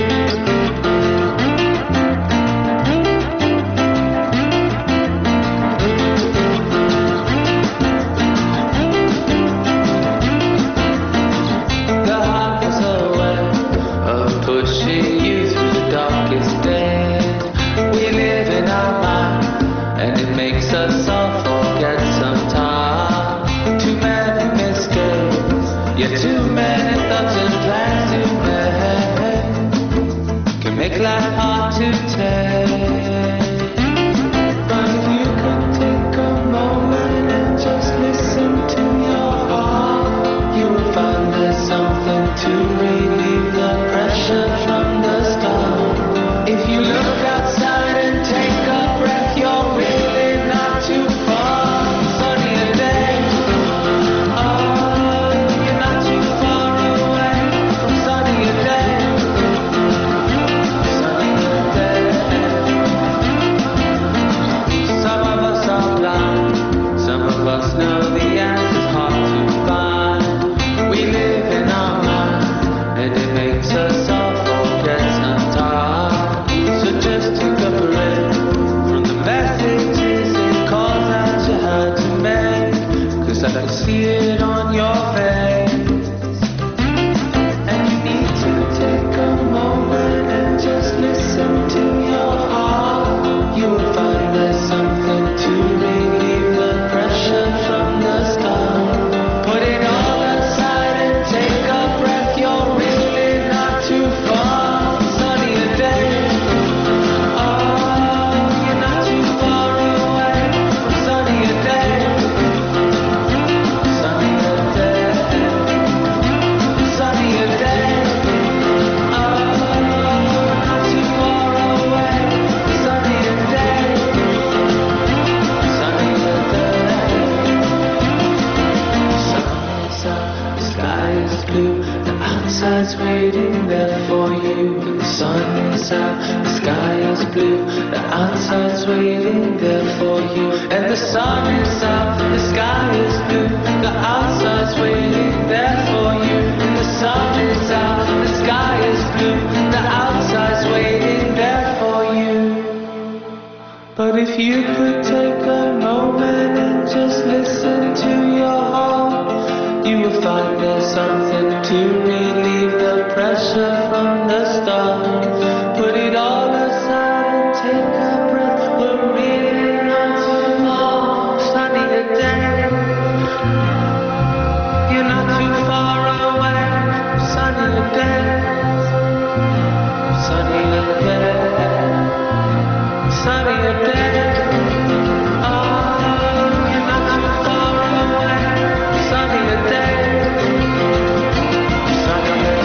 Make life hard to take. But if you could take a moment and just listen to your heart, you will find there's something to relieve the pressure from the start. If you look outside and take a breath, you're really not too far. Sunnier day. Oh, you're not too far away from sunnier day. Know the answer's hard to find. We live in our mind, and it makes us all forget sometimes. So just take a breath from the messages and calls that you had to make, 'cause I can see it on your face. And you need to take a moment and just listen to your heart. You will find there's something to relieve the pressure from the start. Put it all aside and take a breath. You're really not too far. Sunnier day. Oh, you're not too far away from sunnier day. Sunnier day. Sunnier day. Oh, not too far away from sunnier day. Sunnier day. The sky is blue, the outside's waiting there for you. The sun is out, the sky is blue, the outside's waiting there for you. And the sun is out, the sky is blue, the outside's waiting there for you. And the sun is out, the sky is blue, the outside's waiting there for you. But if you could take a moment and just listen to your heart, you will find there's something to relieve the pressure from the start. Put it all aside and take a breath. We're really not too far. Sunnier day. You're not too far away. Sunnier day. Sunnier day. Sunnier day. Oh, you're not too far away. Sunnier day. Sunnier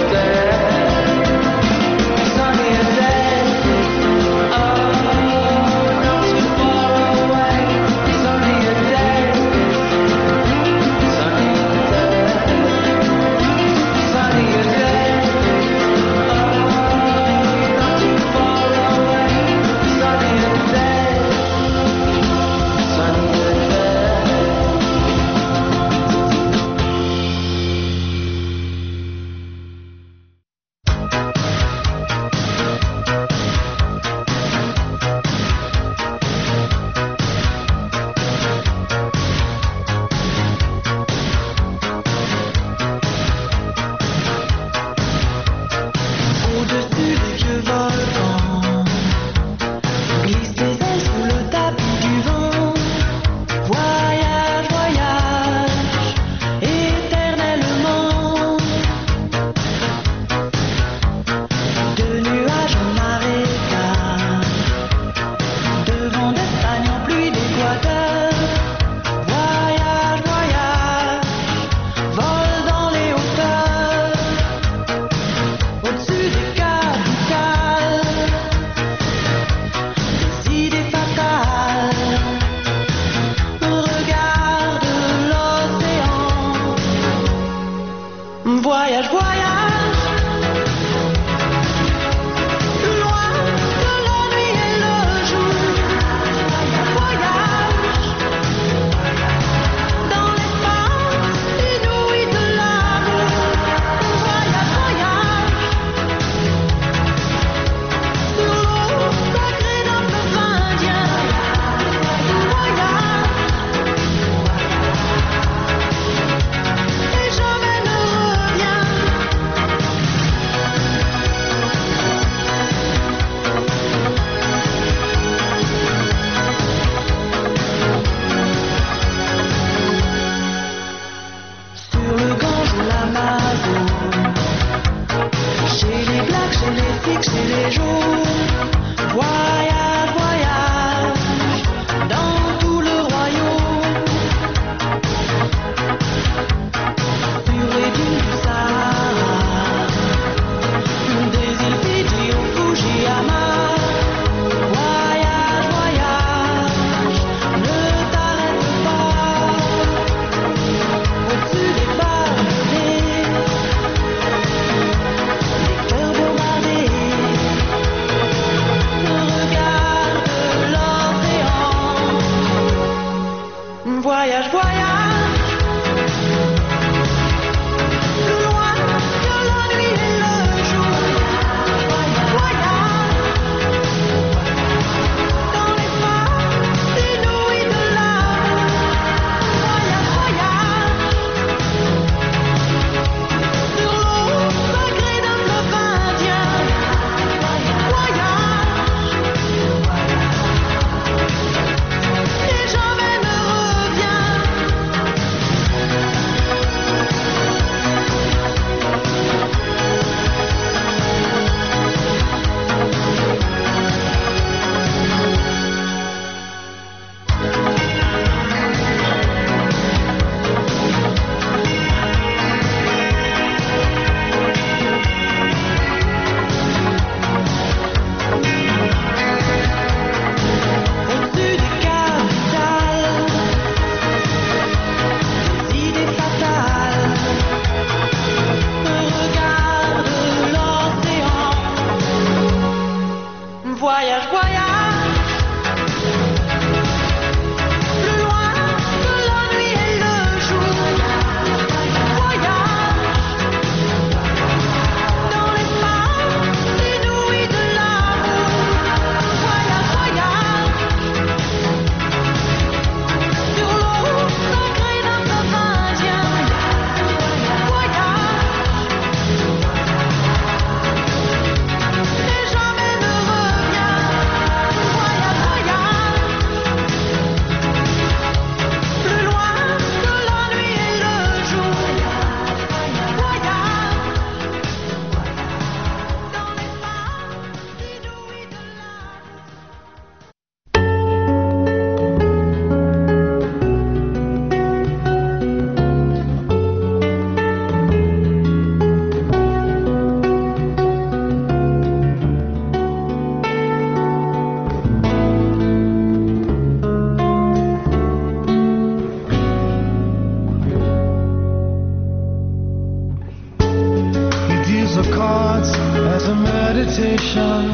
shine.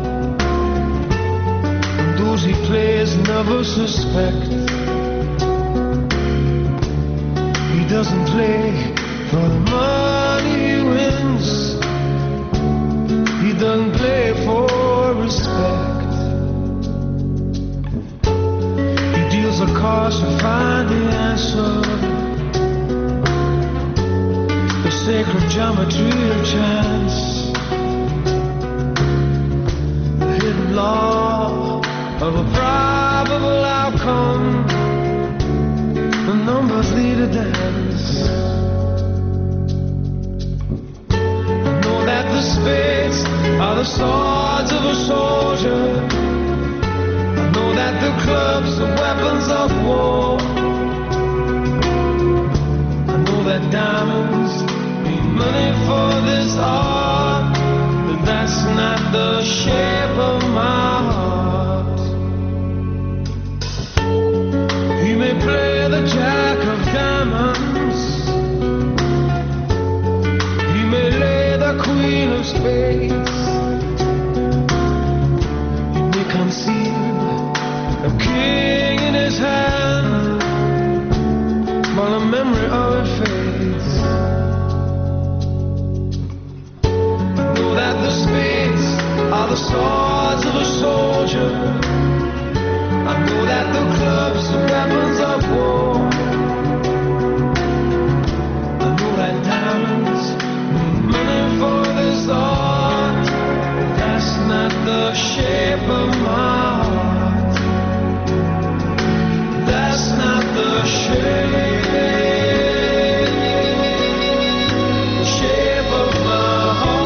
And those he plays never suspect. He doesn't play for the money he wins. He doesn't play for respect. He deals the cards to find the answer. The sacred geometry of chance. The hidden law of a probable outcome. The numbers lead a dance. I know that the spades are the swords of a soldier. I know that the clubs are weapons of war. I know that diamonds mean money for this art, but that's not the shape of my heart. He may play the jack of diamonds. He may lay the queen of spades. He may conceal a king in his hand while the memory of it fades. I know that the spades are the swords of a soldier. I know that the clubs are weapons of war. I know that diamonds mean money for this art. That's not the shape of my heart. That's not the shape of my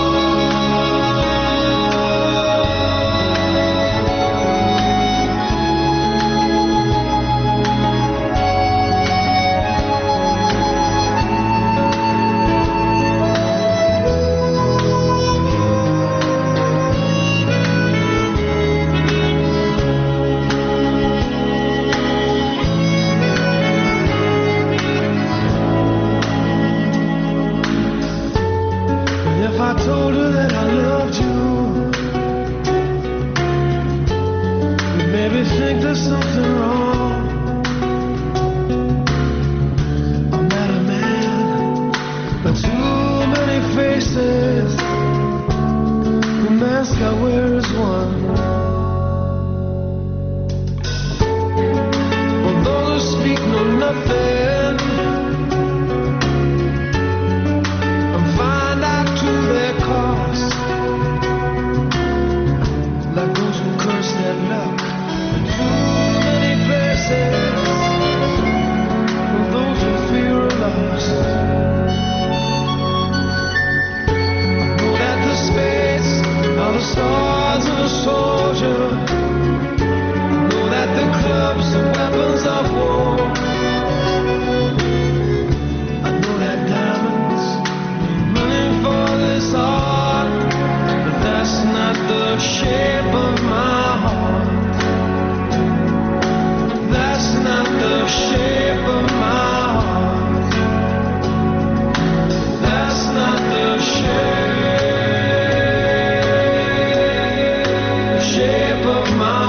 I told her that I loved you, you made me think there's something wrong. I'm not a man, but too many faces. The mask I wear is one. Well, those who speak know nothing. Their cost, like those who curse their luck in too many places, and those who fear are lost. I know that the spades are the swords of a soldier. I know that the clubs are weapons of war. I know that diamonds mean money for this art, but that's not the shape of my heart. That's not the shape of my heart. That's not the shape of my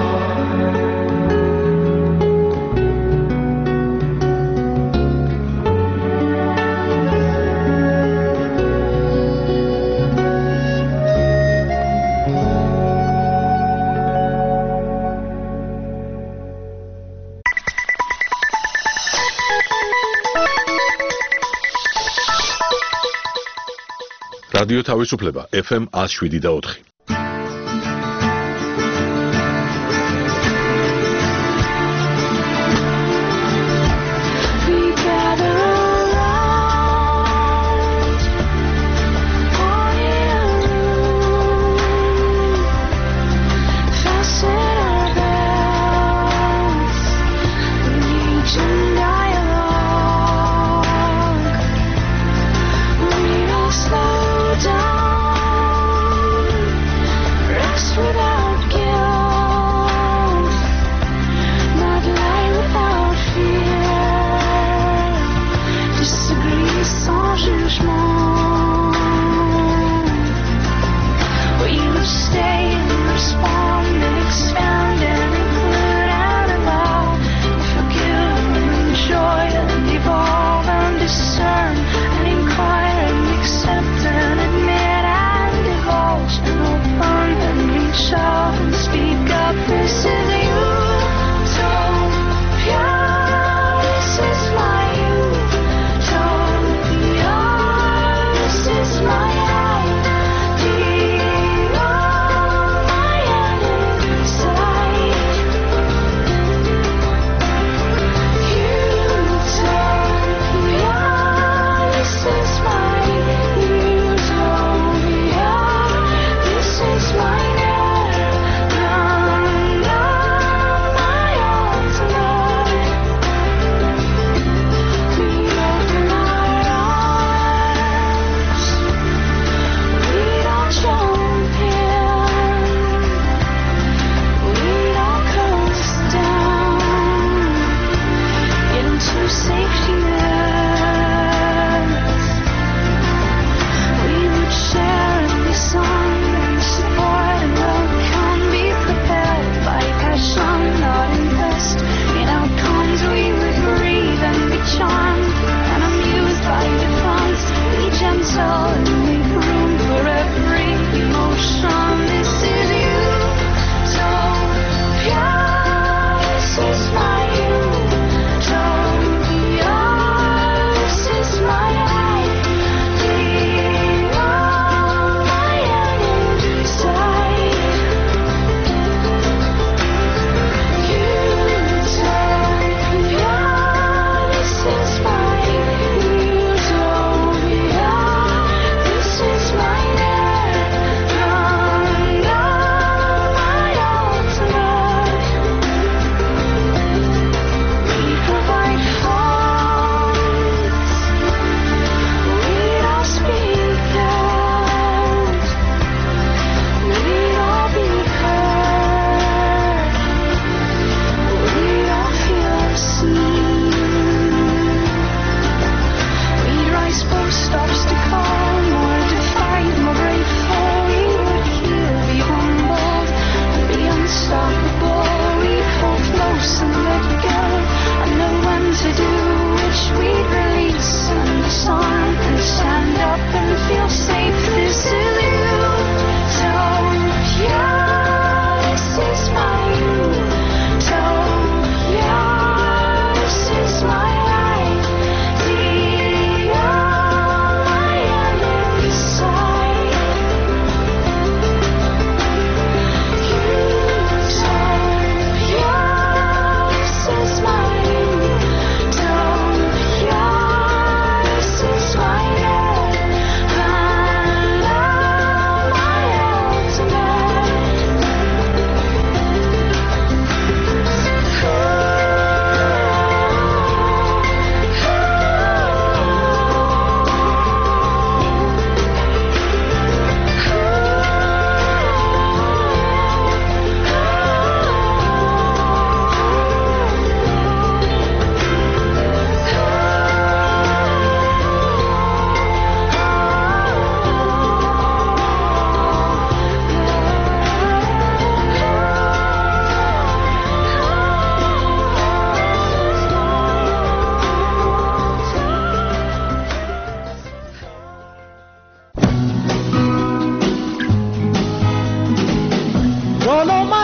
რადიო თავისუფლება FM 107.4. Slow down.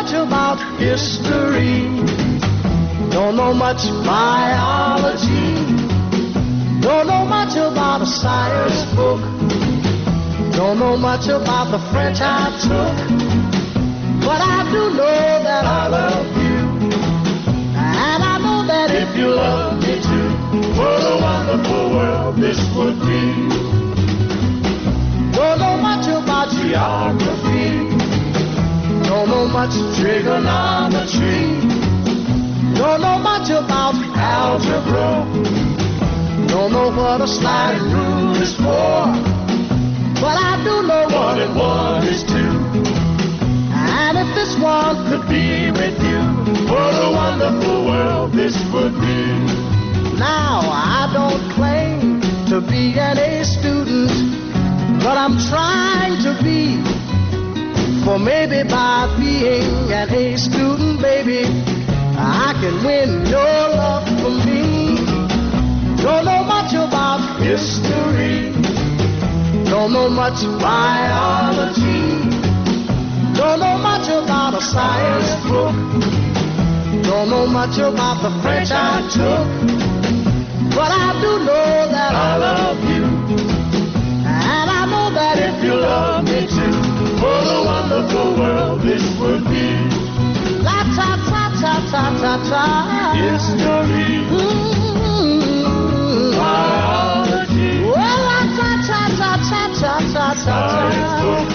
much about history. Don't know much biology. Don't know much about a science book. Don't know much about the French I took. But I do know that I love you. And I know that if you love me too, what a wonderful world this would be. Don't know much about geography. Don't know much trigonometry. Don't know much about algebra. Don't know what a sliding rule is for. But I do know 1 and 1 is 2. And if this one could be with you, what a wonderful world this would be. Now I don't claim to be an A student, but I'm trying to be. For maybe by being an A student, baby, I can win your love for me. Don't know much about history. Don't know much biology. Don't know much about a science book. Don't know much about the French I took. But I do know that I love you. And I know that if you love me too, what a wonderful world this would be. La ta ta ta ta ta ta. History. Biology. Well, la ta ta ta ta ta ta ta.